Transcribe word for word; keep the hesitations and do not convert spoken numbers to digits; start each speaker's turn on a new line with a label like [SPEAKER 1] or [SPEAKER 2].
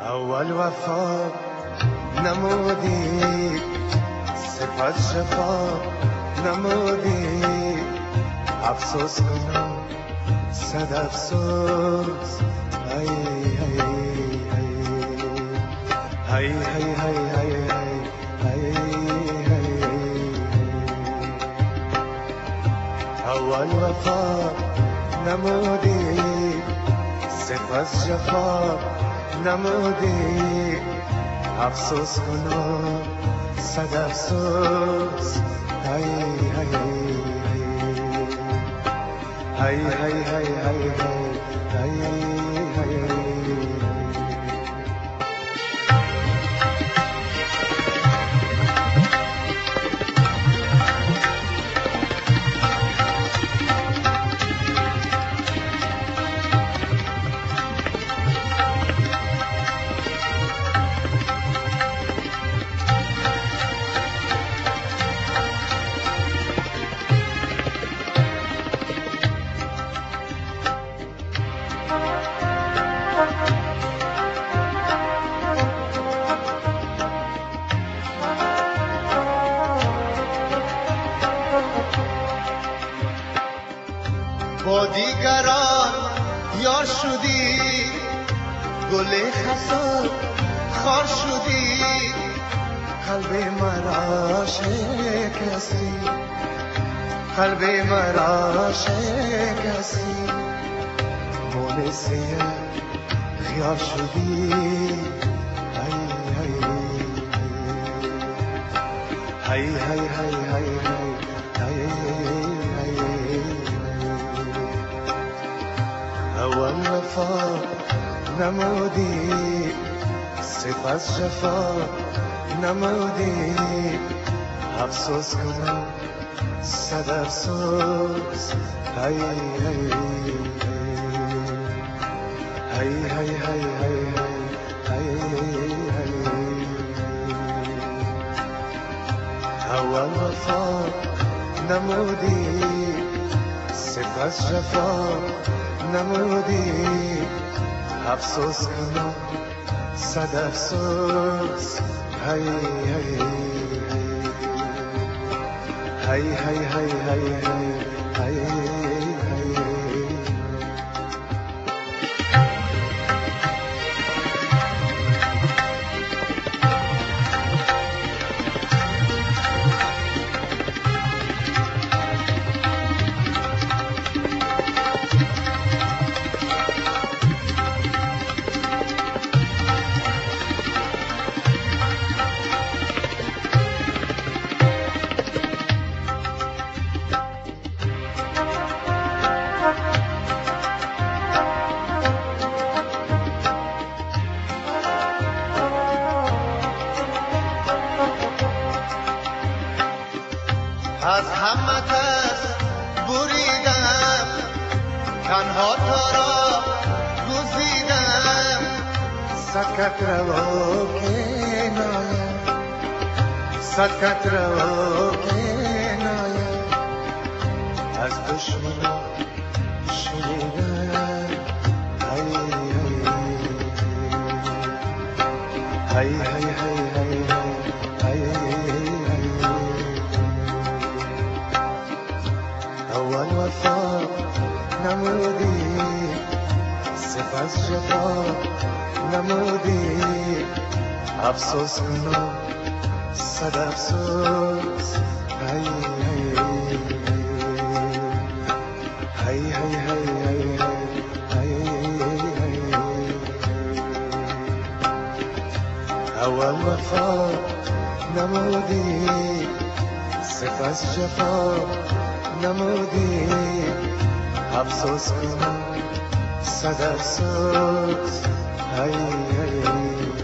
[SPEAKER 1] اول وفا نمودی، سپس جفا نمودی. افسوس کنم صد افسوس. های های های های های های های های. اول وفا نمودی، سپس جفا نمودی. افسوس کنم صد افسوس. های های های های های های های های های. با دیگران یار شدی، گل خزان خار شدی. قلب مرا شکستی، قلب مرا شکستی. مونسی خیال شدی. های های های های های های های های. اول وفا نمودی، سپس جفا نمودی. افسوس کنم صد افسوس. های های های های های های های. اول وفا نمودی، سپس جفا نمودی. افسوس کنم صد افسوس. های های های های های های های های. از همه کس بریدم، تنها تو را گزیدم. صد رو کنایم، صد رو کنایم. از دشمنان شنیدم. های های های های های های های. اول وفا نمودی، سپس جفا نمودی. افسوس کنم صد افسوس. های های های های های های های. اول وفا نمودی، سپس جفا نمودی. افسوس کنم صد افسوس. های های